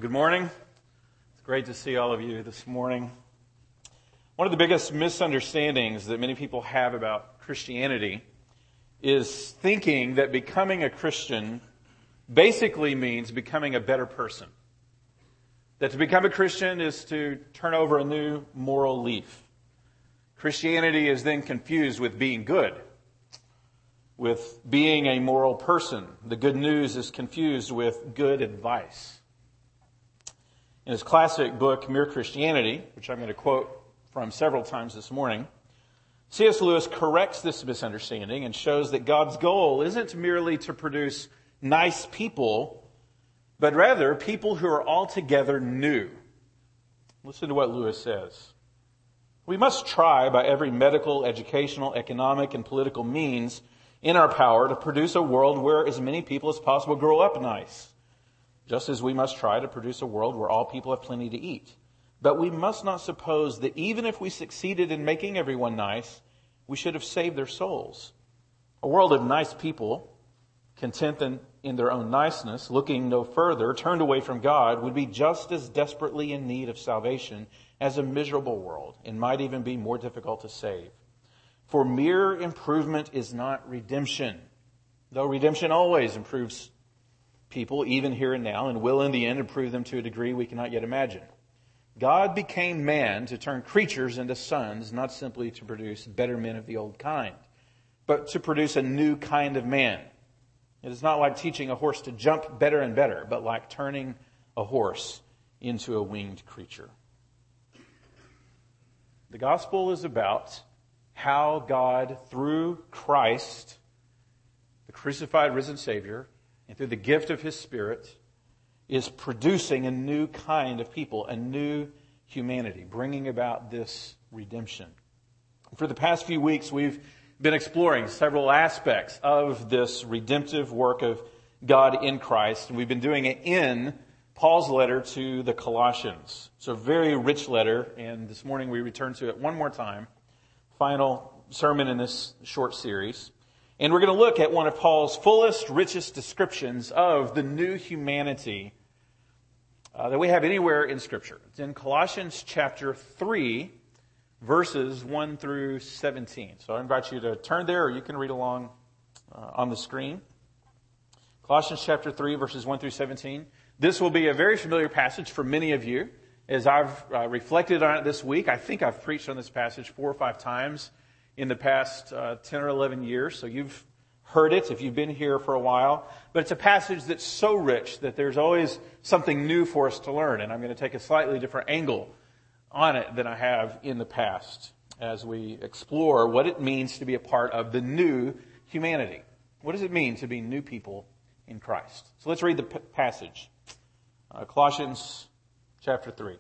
Good morning. It's great to see all of you this morning. One of the biggest misunderstandings that many people have about Christianity is thinking that becoming a Christian basically means becoming a better person. That to become a Christian is to turn over a new moral leaf. Christianity is then confused with being good, with being a moral person. The good news is confused with good advice. In his classic book, Mere Christianity, which I'm going to quote from several times this morning, C.S. Lewis corrects this misunderstanding and shows that God's goal isn't merely to produce nice people, but rather people who are altogether new. Listen to what Lewis says. We must try by every medical, educational, economic, and political means in our power to produce a world where as many people as possible grow up nice. Just as we must try to produce a world where all people have plenty to eat. But we must not suppose that even if we succeeded in making everyone nice, we should have saved their souls. A world of nice people, content in their own niceness, looking no further, turned away from God, would be just as desperately in need of salvation as a miserable world, and might even be more difficult to save. For mere improvement is not redemption, though redemption always improves people, even here and now, and will in the end improve them to a degree we cannot yet imagine. God became man to turn creatures into sons, not simply to produce better men of the old kind, but to produce a new kind of man. It is not like teaching a horse to jump better and better, but like turning a horse into a winged creature. The gospel is about how God, through Christ, the crucified, risen Savior, and through the gift of His Spirit, is producing a new kind of people, a new humanity, bringing about this redemption. For the past few weeks, we've been exploring several aspects of this redemptive work of God in Christ, and we've been doing it in Paul's letter to the Colossians. It's a very rich letter, and this morning we return to it one more time. Final sermon in this short series. And we're going to look at one of Paul's fullest, richest descriptions of the new humanity that we have anywhere in Scripture. It's in Colossians chapter 3, verses 1 through 17. So I invite you to turn there, or you can read along on the screen. Colossians chapter 3, verses 1 through 17. This will be a very familiar passage for many of you. As I've reflected on it this week, I think I've preached on this passage 4 or 5 times in the past 10 or 11 years. So you've heard it if you've been here for a while. But it's a passage that's so rich that there's always something new for us to learn. And I'm going to take a slightly different angle on it than I have in the past as we explore what it means to be a part of the new humanity. What does it mean to be new people in Christ? So let's read the passage. Colossians chapter 3.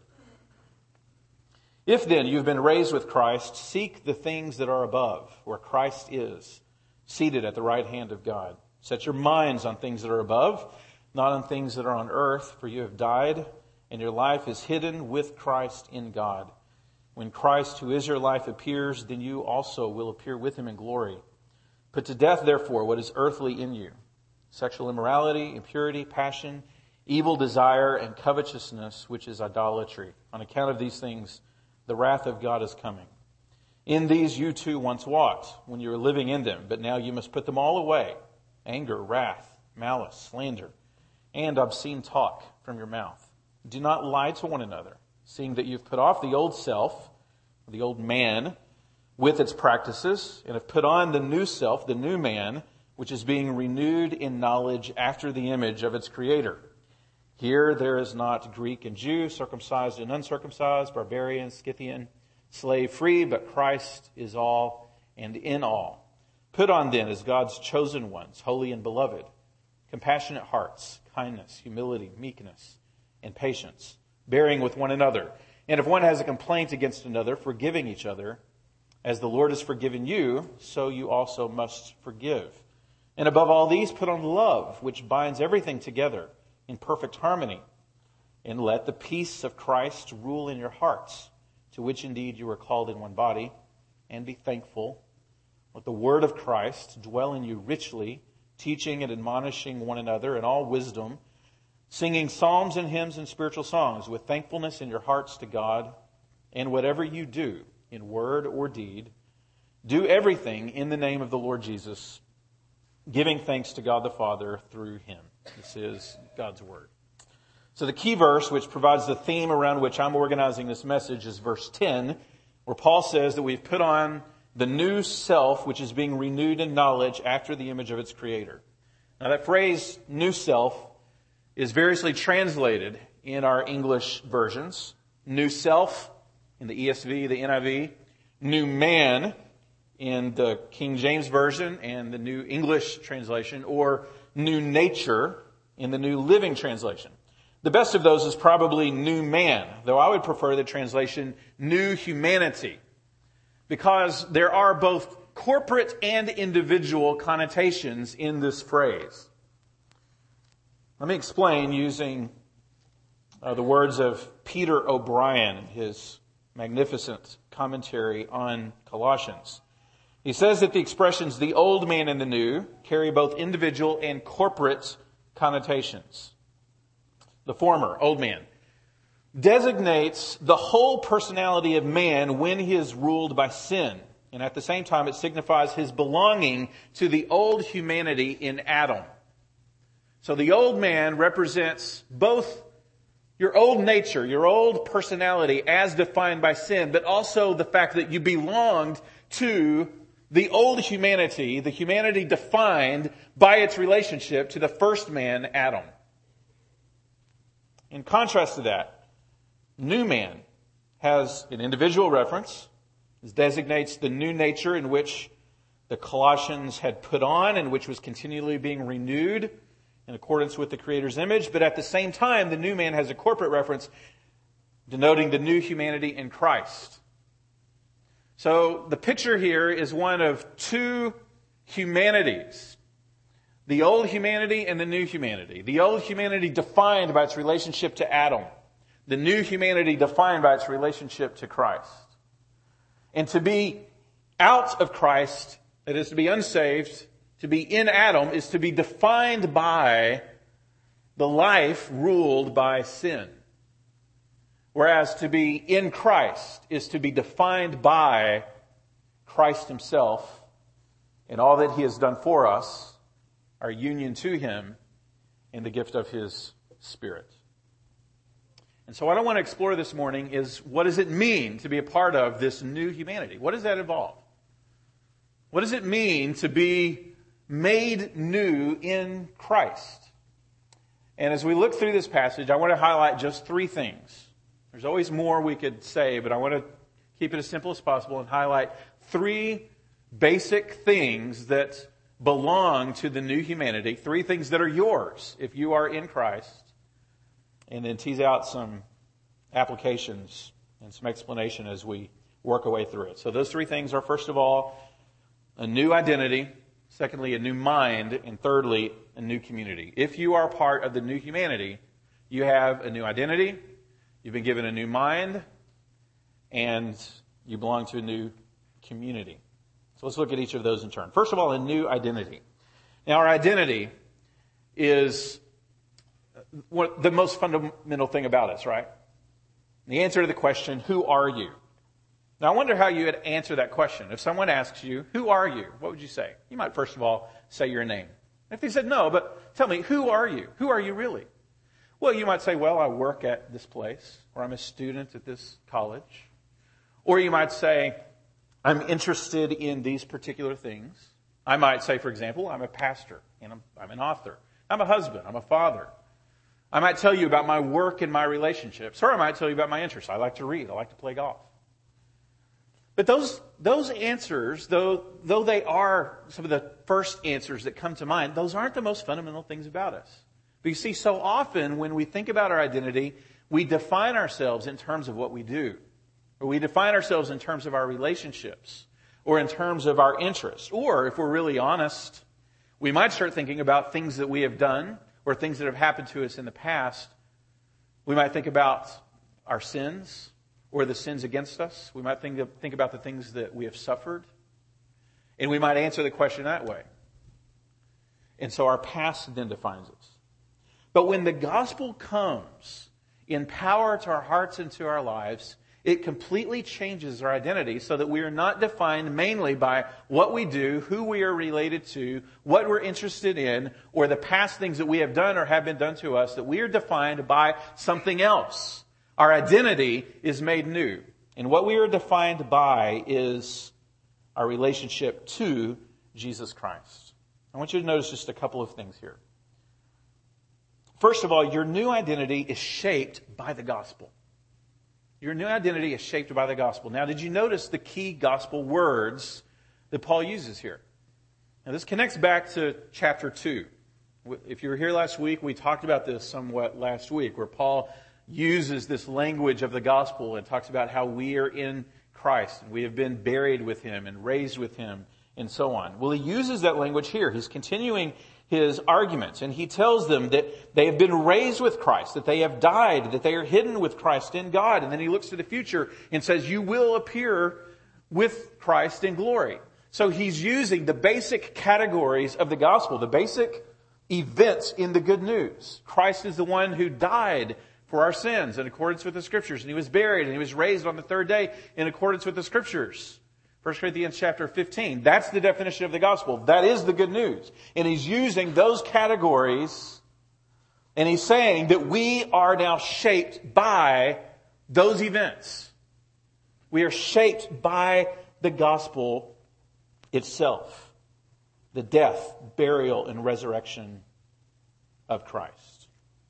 If then you've been raised with Christ, seek the things that are above, where Christ is, seated at the right hand of God. Set your minds on things that are above, not on things that are on earth, for you have died, and your life is hidden with Christ in God. When Christ, who is your life, appears, then you also will appear with Him in glory. Put to death, therefore, what is earthly in you: sexual immorality, impurity, passion, evil desire, and covetousness, which is idolatry. On account of these things, the wrath of God is coming. In these you too once walked when you were living in them, but now you must put them all away: anger, wrath, malice, slander, and obscene talk from your mouth. Do not lie to one another, seeing that you've put off the old self, the old man, with its practices, and have put on the new self, the new man, which is being renewed in knowledge after the image of its Creator. Here there is not Greek and Jew, circumcised and uncircumcised, barbarian, Scythian, slave free, but Christ is all and in all. Put on then as God's chosen ones, holy and beloved, compassionate hearts, kindness, humility, meekness, and patience, bearing with one another. And if one has a complaint against another, forgiving each other, as the Lord has forgiven you, so you also must forgive. And above all these, put on love, which binds everything together in perfect harmony. And let the peace of Christ rule in your hearts, to which indeed you were called in one body, and be thankful. Let the word of Christ dwell in you richly, teaching and admonishing one another in all wisdom, singing psalms and hymns and spiritual songs with thankfulness in your hearts to God. And whatever you do, in word or deed, do everything in the name of the Lord Jesus, giving thanks to God the Father through him. This is God's word. So the key verse, which provides the theme around which I'm organizing this message, is verse 10, where Paul says that we've put on the new self, which is being renewed in knowledge after the image of its creator. Now that phrase, new self, is variously translated in our English versions. New self in the ESV, the NIV. New man in the King James Version and the New English translation. Or new nature in the New Living Translation. The best of those is probably new man, though I would prefer the translation new humanity, because there are both corporate and individual connotations in this phrase. Let me explain using the words of Peter O'Brien in his magnificent commentary on Colossians. He says that the expressions the old man and the new carry both individual and corporate connotations. The former, old man, designates the whole personality of man when he is ruled by sin. And at the same time, it signifies his belonging to the old humanity in Adam. So the old man represents both your old nature, your old personality as defined by sin, but also the fact that you belonged to the old humanity, the humanity defined by its relationship to the first man, Adam. In contrast to that, new man has an individual reference. It designates the new nature in which the Colossians had put on and which was continually being renewed in accordance with the Creator's image. But at the same time, the new man has a corporate reference denoting the new humanity in Christ. So the picture here is one of two humanities. The old humanity and the new humanity. The old humanity defined by its relationship to Adam. The new humanity defined by its relationship to Christ. And to be out of Christ, that is to be unsaved, to be in Adam, is to be defined by the life ruled by sin. Whereas to be in Christ is to be defined by Christ himself and all that he has done for us, our union to him, and the gift of his Spirit. And so what I want to explore this morning is, what does it mean to be a part of this new humanity? What does that involve? What does it mean to be made new in Christ? And as we look through this passage, I want to highlight just three things. There's always more we could say, but I want to keep it as simple as possible and highlight three basic things that belong to the new humanity, three things that are yours if you are in Christ, and then tease out some applications and some explanation as we work our way through it. So those three things are, first of all, a new identity, secondly, a new mind, and thirdly, a new community. If you are part of the new humanity, you have a new identity, you've been given a new mind, and you belong to a new community. So let's look at each of those in turn. First of all, a new identity. Now, our identity is the most fundamental thing about us, right? The answer to the question, who are you? Now, I wonder how you would answer that question. If someone asks you, who are you? What would you say? You might, first of all, say your name. If they said no, but tell me, who are you? Who are you really? Well, you might say, well, I work at this place, or I'm a student at this college. Or you might say, I'm interested in these particular things. I might say, for example, I'm a pastor, and I'm an author. I'm a husband. I'm a father. I might tell you about my work and my relationships, or I might tell you about my interests. I like to read. I like to play golf. But those answers, though they are some of the first answers that come to mind, those aren't the most fundamental things about us. But you see, so often when we think about our identity, we define ourselves in terms of what we do. Or we define ourselves in terms of our relationships, or in terms of our interests. Or, if we're really honest, we might start thinking about things that we have done, or things that have happened to us in the past. We might think about our sins, or the sins against us. We might think about the things that we have suffered. And we might answer the question that way. And so our past then defines us. But when the gospel comes in power to our hearts and to our lives, it completely changes our identity so that we are not defined mainly by what we do, who we are related to, what we're interested in, or the past things that we have done or have been done to us, that we are defined by something else. Our identity is made new. And what we are defined by is our relationship to Jesus Christ. I want you to notice just a couple of things here. First of all, your new identity is shaped by the gospel. Your new identity is shaped by the gospel. Now, did you notice the key gospel words that Paul uses here? Now, this connects back to chapter 2. If you were here last week, we talked about this somewhat last week, where Paul uses this language of the gospel and talks about how we are in Christ, and we have been buried with Him and raised with Him, and so on. Well, he uses that language here. He's continuing his arguments, and he tells them that they have been raised with Christ, that they have died, that they are hidden with Christ in God. And then he looks to the future and says, you will appear with Christ in glory. So he's using the basic categories of the gospel, the basic events in the good news. Christ is the one who died for our sins in accordance with the Scriptures, and He was buried, and He was raised on the third day in accordance with the Scriptures. 1 Corinthians chapter 15. That's the definition of the gospel. That is the good news. And he's using those categories, and he's saying that we are now shaped by those events. We are shaped by the gospel itself. The death, burial, and resurrection of Christ.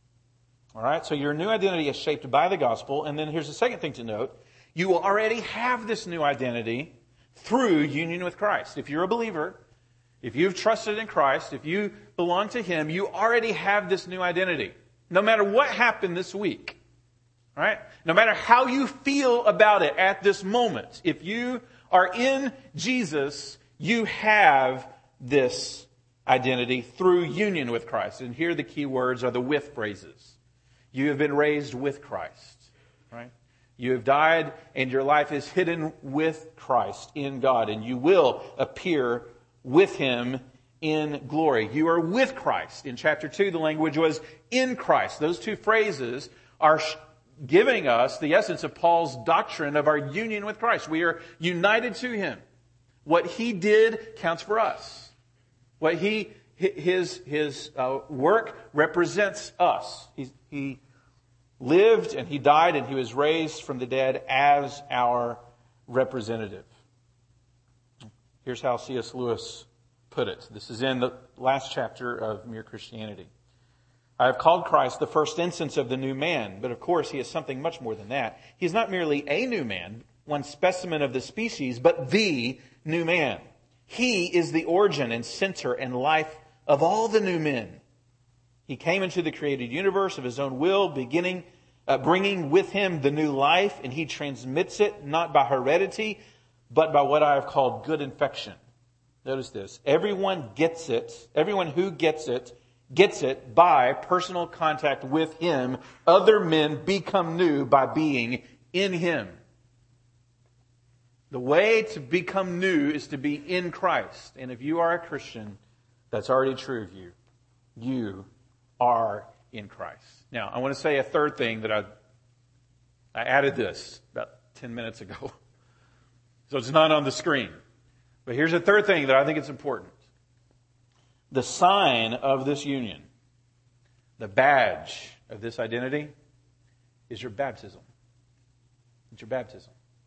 All right, so your new identity is shaped by the gospel. And then here's the second thing to note. You already have this new identity through union with Christ. If you're a believer, if you've trusted in Christ, if you belong to Him, you already have this new identity. No matter what happened this week, right? No matter how you feel about it at this moment, if you are in Jesus, you have this identity through union with Christ. And here the key words are the with phrases. You have been raised with Christ, right? You have died and your life is hidden with Christ in God, and you will appear with Him in glory. You are with Christ. In chapter 2, the language was in Christ. Those two phrases are giving us the essence of Paul's doctrine of our union with Christ. We are united to Him. What He did counts for us. What His work represents us. He lived and He died and He was raised from the dead as our representative. Here's how C.S. Lewis put it. This is in the last chapter of Mere Christianity. I have called Christ the first instance of the new man, but of course He is something much more than that. He is not merely a new man, one specimen of the species, but the new man. He is the origin and center and life of all the new men. He came into the created universe of His own will, bringing with Him the new life, and He transmits it not by heredity, but by what I have called good infection. Notice this. Everyone who gets it by personal contact with Him. Other men become new by being in Him. The way to become new is to be in Christ. And if you are a Christian, that's already true of you. You are in Christ. Now, I want to say a third thing that I added this about 10 minutes ago. So it's not on the screen. But here's a third thing that I think is important. The sign of this union, the badge of this identity, is your baptism. It's your baptism.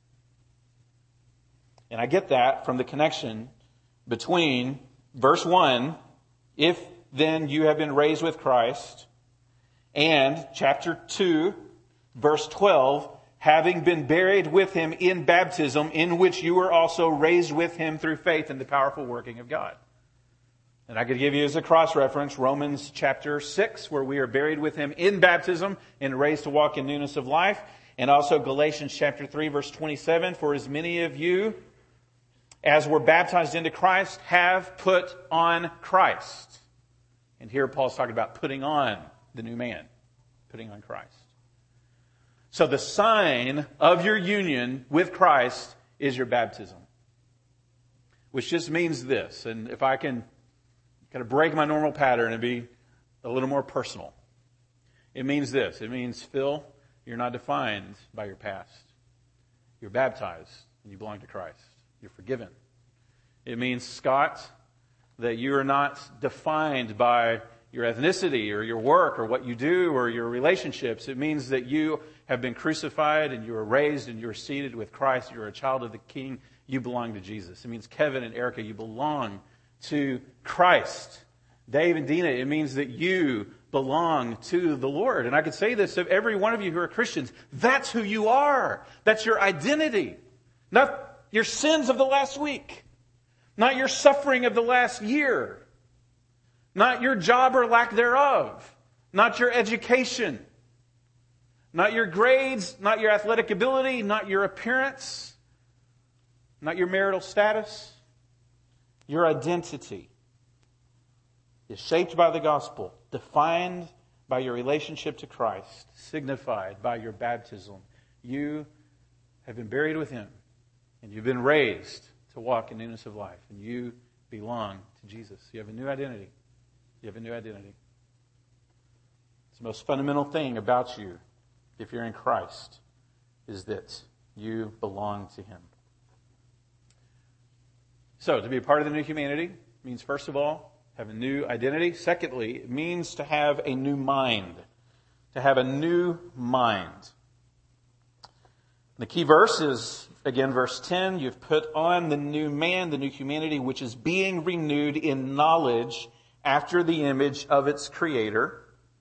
And I get that from the connection between verse 1, if then you have been raised with Christ, and chapter 2, verse 12, having been buried with Him in baptism, in which you were also raised with Him through faith in the powerful working of God. And I could give you as a cross-reference Romans chapter 6, where we are buried with Him in baptism and raised to walk in newness of life. And also Galatians chapter 3, verse 27, for as many of you as were baptized into Christ have put on Christ. And here Paul's talking about putting on the new man, putting on Christ. So the sign of your union with Christ is your baptism. Which just means this, and if I can kind of break my normal pattern and be a little more personal. It means this. It means, Phil, you're not defined by your past. You're baptized and you belong to Christ. You're forgiven. It means, Scott, that you are not defined by your ethnicity or your work or what you do or your relationships. It means that you have been crucified and you are raised and you are seated with Christ. You're a child of the King. You belong to Jesus. It means, Kevin and Erica, you belong to Christ. Dave and Dina, it means that you belong to the Lord. And I could say this of every one of you who are Christians. That's who you are. That's your identity. Not your sins of the last week. Not your suffering of the last year. Not your job or lack thereof. Not your education. Not your grades. Not your athletic ability. Not your appearance. Not your marital status. Your identity is shaped by the gospel, defined by your relationship to Christ, signified by your baptism. You have been buried with Him, and you've been raised to walk in newness of life, and you belong to Jesus. You have a new identity. You have a new identity. It's the most fundamental thing about you, if you're in Christ, is that you belong to Him. So, to be a part of the new humanity means, first of all, have a new identity. Secondly, it means to have a new mind. To have a new mind. The key verse is, again, verse 10. You've put on the new man, the new humanity, which is being renewed in knowledge after the image of its Creator.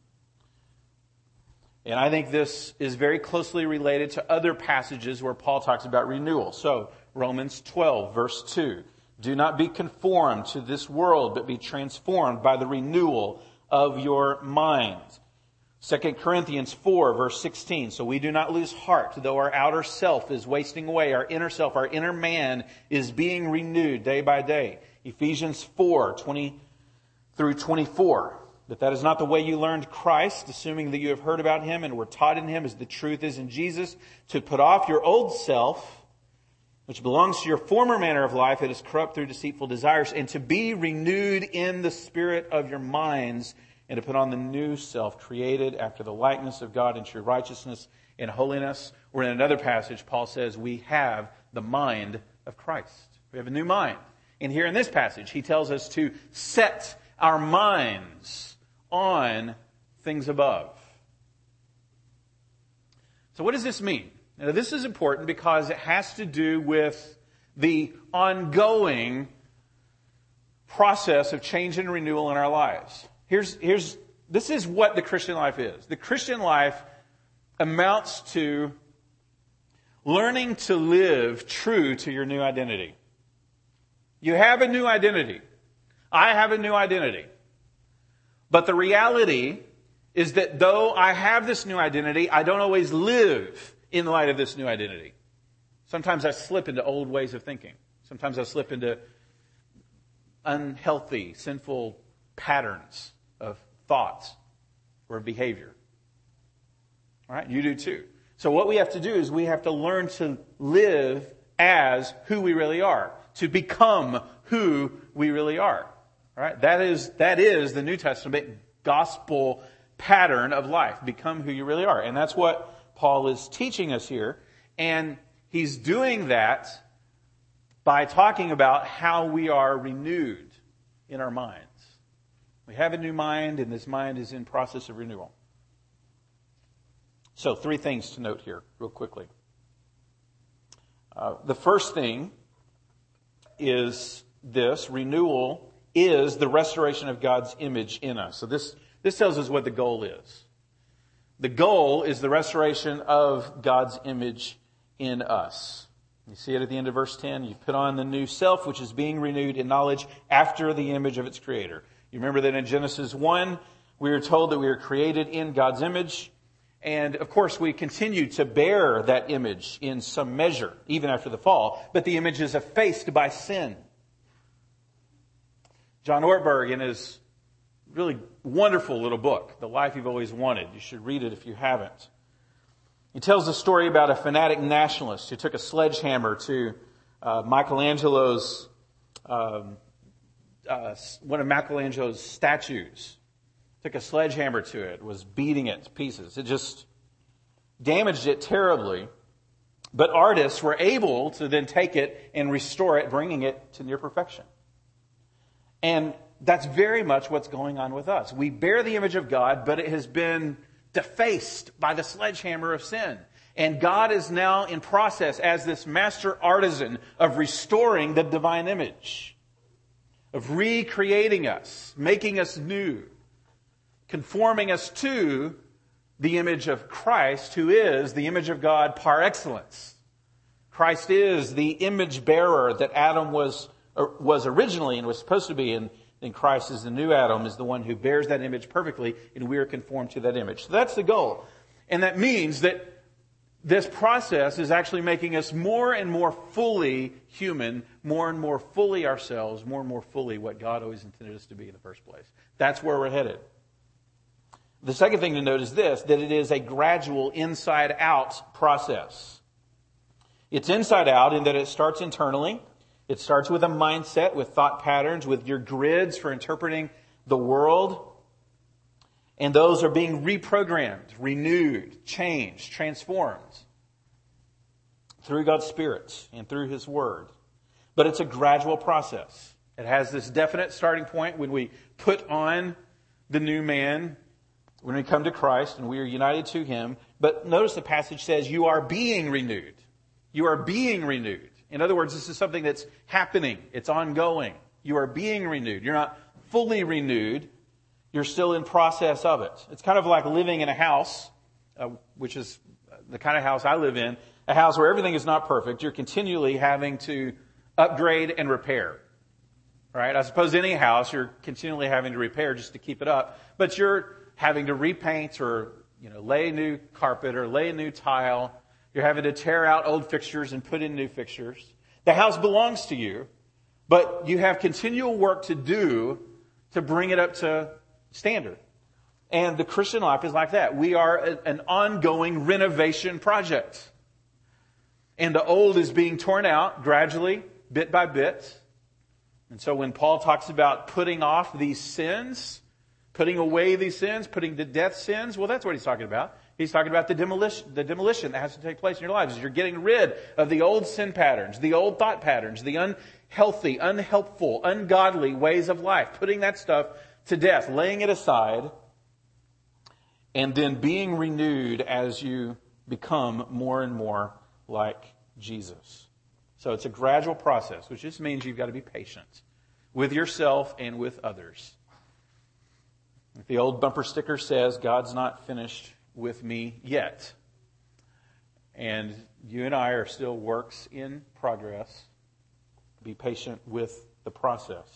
And I think this is very closely related to other passages where Paul talks about renewal. So, Romans 12, verse 2. Do not be conformed to this world, but be transformed by the renewal of your mind. 2 Corinthians 4, verse 16. So we do not lose heart, though our outer self is wasting away. Our inner self, our inner man, is being renewed day by day. Ephesians 4, 20 through 24. But that is not the way you learned Christ, assuming that you have heard about Him and were taught in Him as the truth is in Jesus, to put off your old self, which belongs to your former manner of life, it is corrupt through deceitful desires, and to be renewed in the spirit of your minds, and to put on the new self, created after the likeness of God in true righteousness and holiness. Or in another passage, Paul says, we have the mind of Christ. We have a new mind. And here in this passage, he tells us to set our minds on things above. So what does this mean? Now, this is important because it has to do with the ongoing process of change and renewal in our lives. This is what the Christian life is. The Christian life amounts to learning to live true to your new identity. You have a new identity. I have a new identity. But the reality is that though I have this new identity, I don't always live in light of this new identity. Sometimes I slip into old ways of thinking. Sometimes I slip into unhealthy, sinful patterns of thoughts or behavior. All right? You do too. So what we have to do is we have to learn to live as who we really are, to become who we really are. All right? That is the New Testament gospel pattern of life. Become who you really are. And that's what Paul is teaching us here, and he's doing that by talking about how we are renewed in our minds. We have a new mind, and this mind is in process of renewal. So, 3 things to note here, real quickly. The first thing is this: renewal is the restoration of God's image in us. So this tells us what the goal is. The goal is the restoration of God's image in us. You see it at the end of verse 10. You've put on the new self, which is being renewed in knowledge after the image of its Creator. You remember that in Genesis 1, we are told that we are created in God's image. And, of course, we continue to bear that image in some measure, even after the fall. But the image is effaced by sin. John Ortberg, in his really wonderful little book, The Life You've Always Wanted. You should read it if you haven't. He tells the story about a fanatic nationalist who took a sledgehammer to one of Michelangelo's statues took a sledgehammer to it, was beating it to pieces. It just damaged it terribly. But artists were able to then take it and restore it, bringing it to near perfection. And that's very much what's going on with us. We bear the image of God, but it has been defaced by the sledgehammer of sin. And God is now in process as this master artisan of restoring the divine image, of recreating us, making us new, conforming us to the image of Christ, who is the image of God par excellence. Christ is the image bearer that Adam was originally and was supposed to be, and Christ is the new Adam, is the one who bears that image perfectly, and we are conformed to that image. So that's the goal. And that means that this process is actually making us more and more fully human, more and more fully ourselves, more and more fully what God always intended us to be in the first place. That's where we're headed. The second thing to note is this, that it is a gradual inside-out process. It's inside out in that it starts internally. It starts with a mindset, with thought patterns, with your grids for interpreting the world. And those are being reprogrammed, renewed, changed, transformed through God's Spirit and through His Word. But it's a gradual process. It has this definite starting point when we put on the new man, when we come to Christ and we are united to Him. But notice the passage says, you are being renewed. You are being renewed. In other words, this is something that's happening. It's ongoing. You are being renewed. You're not fully renewed. You're still in process of it. It's kind of like living in a house, which is the kind of house I live in, a house where everything is not perfect. You're continually having to upgrade and repair. Right? I suppose any house you're continually having to repair just to keep it up, but you're having to repaint or lay new carpet or lay a new tile. You're having to tear out old fixtures and put in new fixtures. The house belongs to you, but you have continual work to do to bring it up to standard. And the Christian life is like that. We are an ongoing renovation project. And the old is being torn out gradually, bit by bit. And so when Paul talks about putting off these sins, putting away these sins, putting to death sins, well, that's what he's talking about. He's talking about the demolition that has to take place in your lives. You're getting rid of the old sin patterns, the old thought patterns, the unhealthy, unhelpful, ungodly ways of life, putting that stuff to death, laying it aside, and then being renewed as you become more and more like Jesus. So it's a gradual process, which just means you've got to be patient with yourself and with others. The old bumper sticker says, God's not finished with me yet. And you and I are still works in progress. Be patient with the process.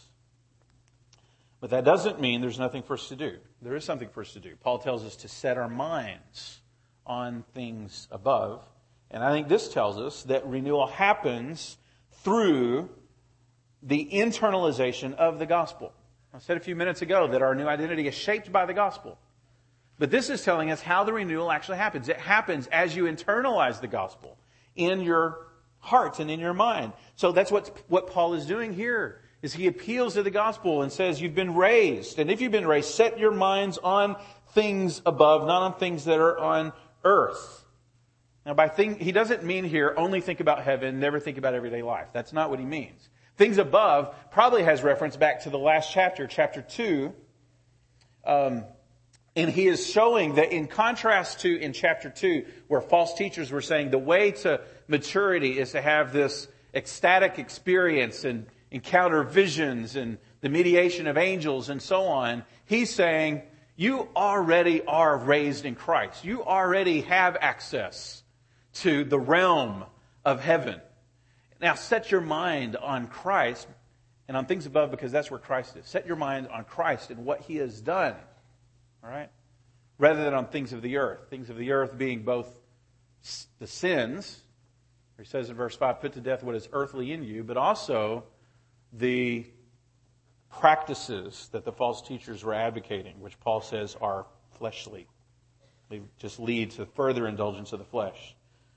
But that doesn't mean there's nothing for us to do. There is something for us to do. Paul tells us to set our minds on things above. And I think this tells us that renewal happens through the internalization of the gospel. I said a few minutes ago that our new identity is shaped by the gospel. But this is telling us how the renewal actually happens. It happens as you internalize the gospel in your heart and in your mind. So that's what Paul is doing here, is he appeals to the gospel and says, you've been raised. And if you've been raised, set your minds on things above, not on things that are on earth. Now, he doesn't mean here only think about heaven, never think about everyday life. That's not what he means. Things above probably has reference back to the last chapter, chapter 2. And he is showing that in contrast to in chapter 2, where false teachers were saying the way to maturity is to have this ecstatic experience and encounter visions and the mediation of angels and so on. He's saying you already are raised in Christ. You already have access to the realm of heaven. Now set your mind on Christ and on things above, because that's where Christ is. Set your mind on Christ and what He has done. All right? Rather than on things of the earth. Things of the earth being both the sins, he says in verse 5, put to death what is earthly in you, but also the practices that the false teachers were advocating, which Paul says are fleshly. They just lead to further indulgence of the flesh.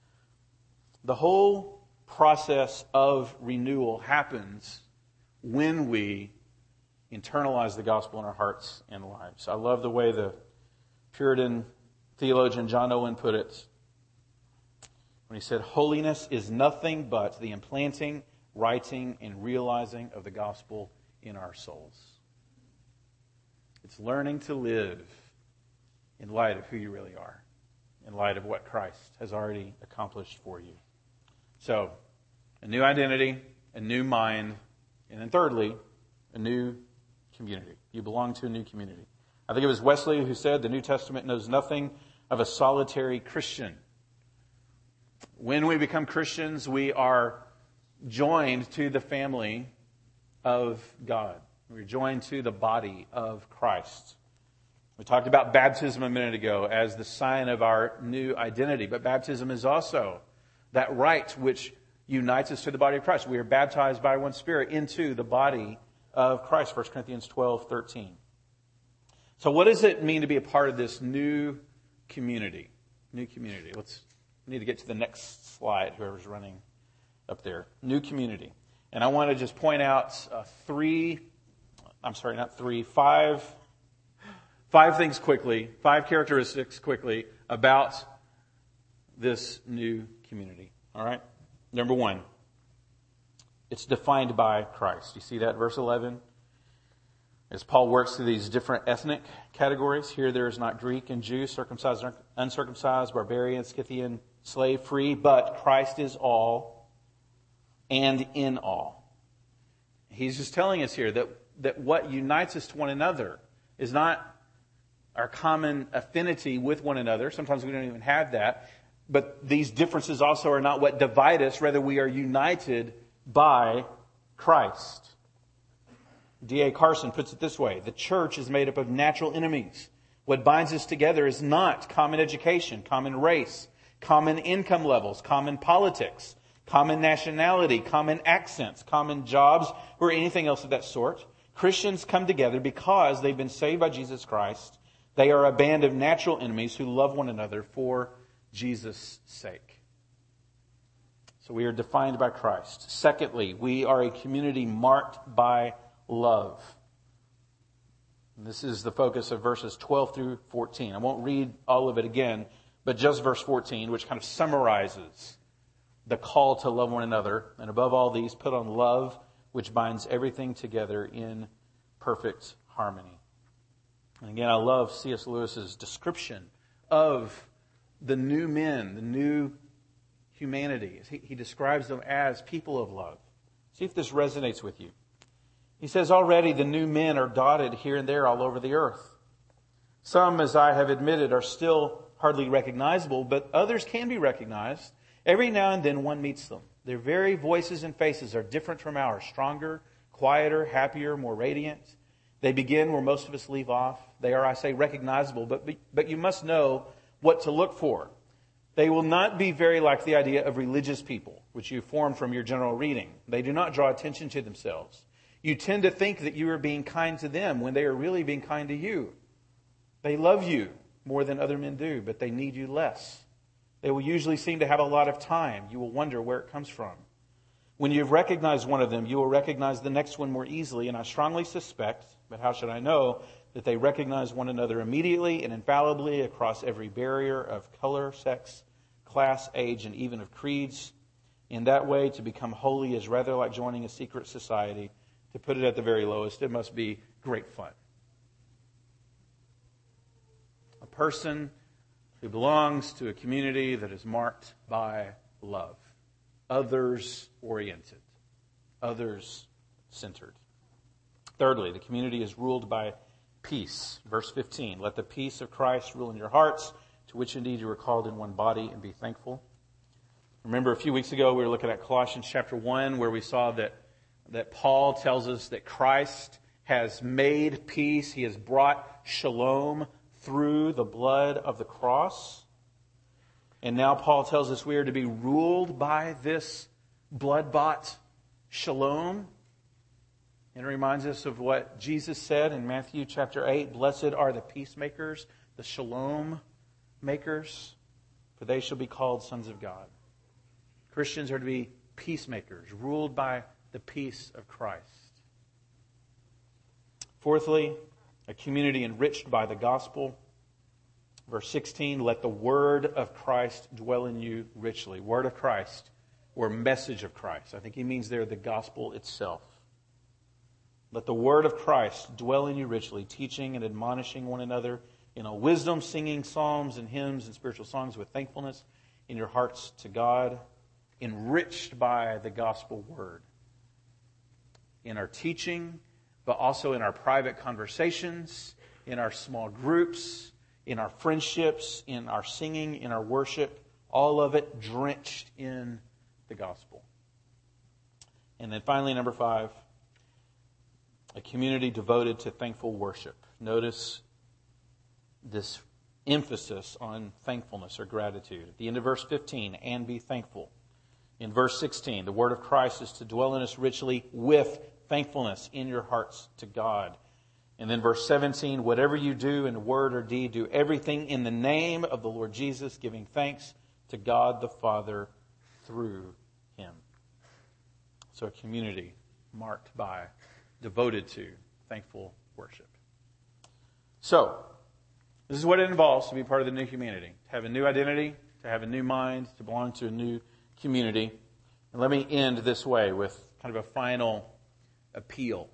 The whole process of renewal happens when we internalize the gospel in our hearts and lives. I love the way the Puritan theologian John Owen put it when he said, "Holiness is nothing but the implanting, writing, and realizing of the gospel in our souls." It's learning to live in light of who you really are, in light of what Christ has already accomplished for you. So, a new identity, a new mind, and then thirdly, a new community. You belong to a new community. I think it was Wesley who said the New Testament knows nothing of a solitary Christian. When we become Christians, we are joined to the family of God. We're joined to the body of Christ. We talked about baptism a minute ago as the sign of our new identity, but baptism is also that rite which unites us to the body of Christ. We are baptized by one Spirit into the body of Christ, 1 Corinthians 12:13. So what does it mean to be a part of this new community? New community. We need to get to the next slide, whoever's running up there. New community. And I want to just point out five things quickly, 5 characteristics quickly about this new community. All right? Number 1, it's defined by Christ. You see that, verse 11? As Paul works through these different ethnic categories, here there is not Greek and Jew, circumcised, uncircumcised, barbarian, Scythian, slave, free, but Christ is all and in all. He's just telling us here that what unites us to one another is not our common affinity with one another. Sometimes we don't even have that. But these differences also are not what divide us. Rather, we are united by Christ. D.A. Carson puts it this way: the church is made up of natural enemies. What binds us together is not common education, common race, common income levels, common politics, common nationality, common accents, common jobs, or anything else of that sort. Christians come together because they've been saved by Jesus Christ. They are a band of natural enemies who love one another for Jesus' sake. So we are defined by Christ. Secondly, we are a community marked by love. And this is the focus of verses 12 through 14. I won't read all of it again, but just verse 14, which kind of summarizes the call to love one another. And above all these, put on love, which binds everything together in perfect harmony. And again, I love C.S. Lewis's description of the new men, the new humanity. He describes them as people of love. See if this resonates with you. He says, already the new men are dotted here and there all over the earth. Some, as I have admitted, are still hardly recognizable, but others can be recognized. Every now and then one meets them. Their very voices and faces are different from ours, stronger, quieter, happier, more radiant. They begin where most of us leave off. They are, I say, recognizable, but you must know what to look for. They will not be very like the idea of religious people, which you formed from your general reading. They do not draw attention to themselves. You tend to think that you are being kind to them when they are really being kind to you. They love you more than other men do, but they need you less. They will usually seem to have a lot of time. You will wonder where it comes from. When you've recognized one of them, you will recognize the next one more easily, and I strongly suspect, but how should I know, that they recognize one another immediately and infallibly across every barrier of color, sex, class, age, and even of creeds. In that way, to become holy is rather like joining a secret society. To put it at the very lowest, it must be great fun. A person who belongs to a community that is marked by love. Others-oriented. Others-centered. Thirdly, the community is ruled by peace. Verse 15, let the peace of Christ rule in your hearts, to which indeed you were called in one body, and be thankful. Remember a few weeks ago we were looking at Colossians chapter 1, where we saw that Paul tells us that Christ has made peace. He has brought shalom through the blood of the cross. And now Paul tells us we are to be ruled by this blood-bought shalom. And it reminds us of what Jesus said in Matthew chapter 8, blessed are the peacemakers, the shalom makers, for they shall be called sons of God. Christians are to be peacemakers, ruled by the peace of Christ. Fourthly, a community enriched by the gospel. Verse 16, let the word of Christ dwell in you richly. Word of Christ, or message of Christ. I think he means there the gospel itself. Let the word of Christ dwell in you richly, teaching and admonishing one another in all wisdom, singing psalms and hymns and spiritual songs with thankfulness in your hearts to God, enriched by the gospel word. In our teaching, but also in our private conversations, in our small groups, in our friendships, in our singing, in our worship, all of it drenched in the gospel. And then finally, number 5, a community devoted to thankful worship. Notice this emphasis on thankfulness or gratitude. At the end of verse 15, and be thankful. In verse 16, the word of Christ is to dwell in us richly with thankfulness in your hearts to God. And then verse 17, whatever you do in word or deed, do everything in the name of the Lord Jesus, giving thanks to God the Father through him. So a community marked by, devoted to, thankful worship. So, this is what it involves to be part of the new humanity. To have a new identity, to have a new mind, to belong to a new community. And let me end this way with kind of a final appeal.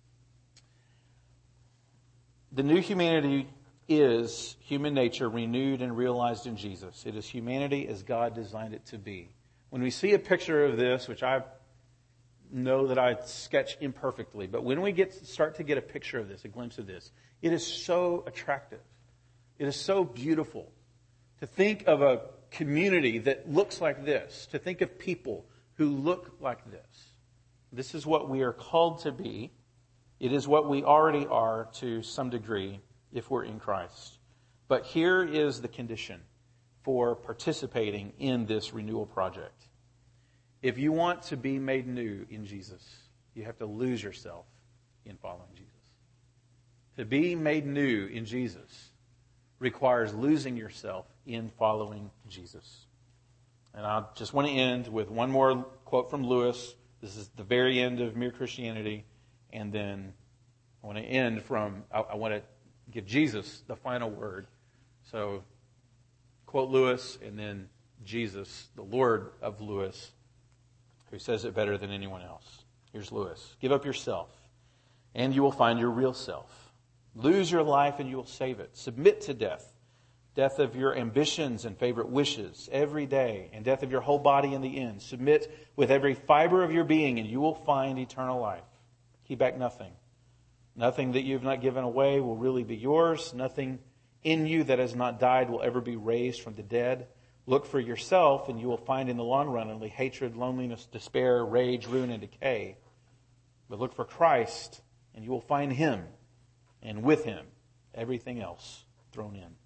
The new humanity is human nature renewed and realized in Jesus. It is humanity as God designed it to be. When we see a picture of this, which I know that I sketch imperfectly, but when we start to get a picture of this, a glimpse of this, it is so attractive. It is so beautiful to think of a community that looks like this, to think of people who look like this. This is what we are called to be. It is what we already are to some degree if we're in Christ. But here is the condition for participating in this renewal project. If you want to be made new in Jesus, you have to lose yourself in following Jesus. To be made new in Jesus requires losing yourself in following Jesus. And I just want to end with one more quote from Lewis. This is the very end of Mere Christianity. And then I want to end I want to give Jesus the final word. So, quote Lewis, and then Jesus, the Lord of Lewis, who says it better than anyone else. Here's Lewis. Give up yourself, and you will find your real self. Lose your life, and you will save it. Submit to death. Death of your ambitions and favorite wishes every day, and death of your whole body in the end. Submit with every fiber of your being, and you will find eternal life. Keep back nothing. Nothing that you have not given away will really be yours. Nothing in you that has not died will ever be raised from the dead. Look for yourself, and you will find in the long run only hatred, loneliness, despair, rage, ruin, and decay. But look for Christ, and you will find him, and with him, everything else thrown in.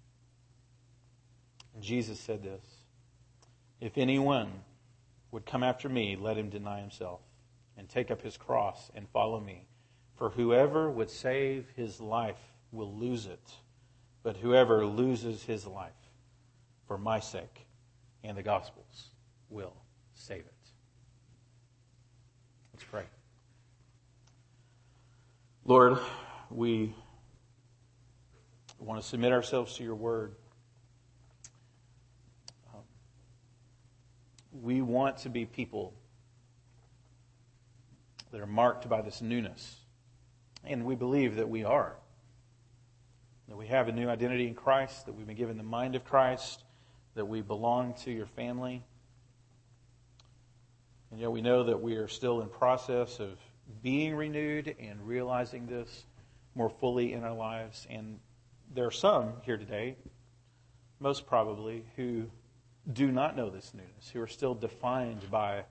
And Jesus said this, if anyone would come after me, let him deny himself and take up his cross and follow me. For whoever would save his life will lose it, but whoever loses his life for my sake and the gospel's will save it. Let's pray. Lord, we want to submit ourselves to your word. We want to be people that are marked by this newness. And we believe that we are. That we have a new identity in Christ, that we've been given the mind of Christ, that we belong to your family. And yet we know that we are still in process of being renewed and realizing this more fully in our lives. And there are some here today, most probably, who do not know this newness, who are still defined by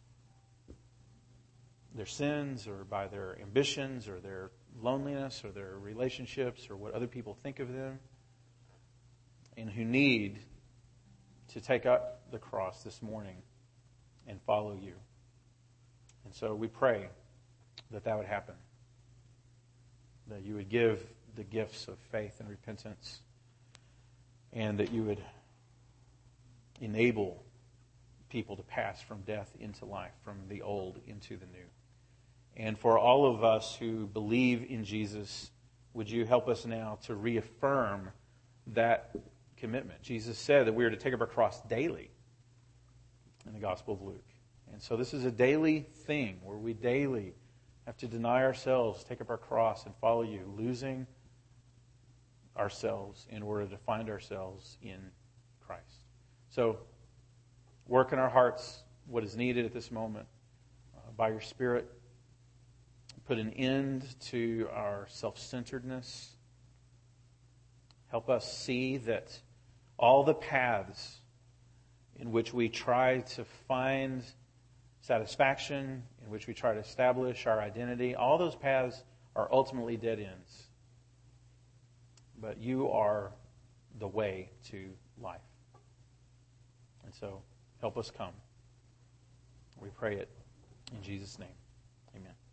their sins or by their ambitions or their loneliness or their relationships or what other people think of them, and who need to take up the cross this morning and follow you. And so we pray that that would happen, that you would give the gifts of faith and repentance, and that you would enable people to pass from death into life, from the old into the new. And for all of us who believe in Jesus, would you help us now to reaffirm that commitment? Jesus said that we are to take up our cross daily in the Gospel of Luke. And so this is a daily thing where we daily have to deny ourselves, take up our cross, and follow you, losing ourselves in order to find ourselves in Christ. So work in our hearts what is needed at this moment by your Spirit. Put an end to our self-centeredness. Help us see that all the paths in which we try to find satisfaction, in which we try to establish our identity, all those paths are ultimately dead ends. But you are the way to life. And so help us come. We pray it in Jesus' name.